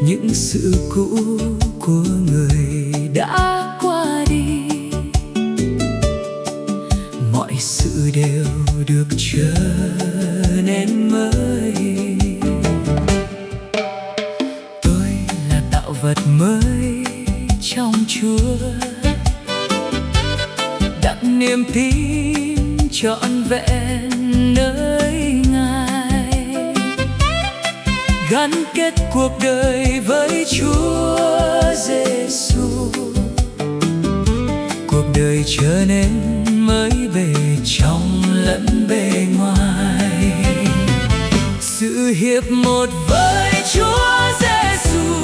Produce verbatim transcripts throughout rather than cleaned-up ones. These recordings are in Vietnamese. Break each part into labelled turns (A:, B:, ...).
A: những sự cũ của người đã qua đi. Mọi sự đều được trở nên mới. Tôi là tạo vật mới trong Chúa, đặt niềm tin trọn vẹn nơi Ngài, gắn kết cuộc đời với Chúa Giêsu. Cuộc đời trở nên mới bề trong lẫn bề ngoài, sự hiệp một với Chúa Giêsu,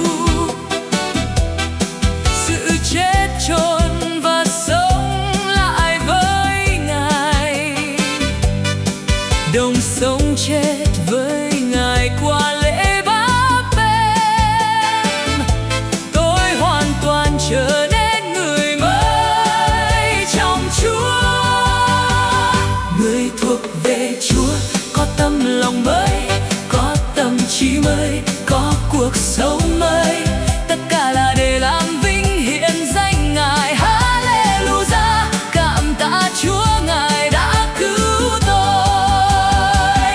A: sự chết chôn và sống lại với Ngài, đồng sống chết với Ngài qua lễ báp bêm. Tôi hoàn toàn trở nên người mới trong Chúa, người thuộc về Chúa, có tâm lòng mới, có tâm trí mới, có cuộc sống mới. Tất cả là để làm vinh hiển danh Ngài. Hallelujah, cảm tạ Chúa, Ngài đã cứu tôi.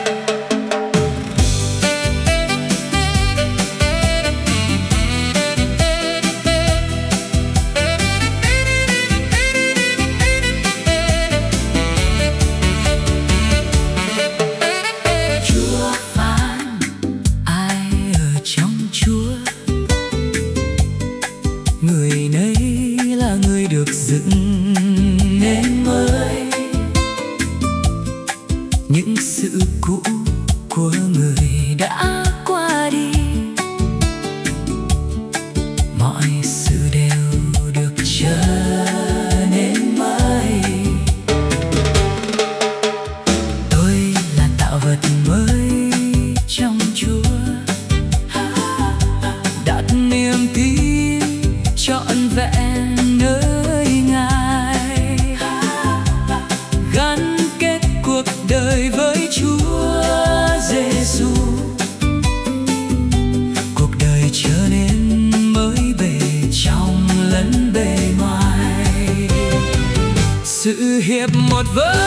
A: Chúa phán ai ở trong Chúa, người nấy là người được dựng nên mới. Những sự cũ của người đã qua đi, mọi sự đều được trở nên mới. Tôi là tạo vật mới trong Chúa, đặt niềm tin trọn vẹn nơi Ngài, gắn kết cuộc đời với Chúa Giêsu. Cuộc đời trở nên mới bề trong lẫn bề ngoài, sự hiệp một với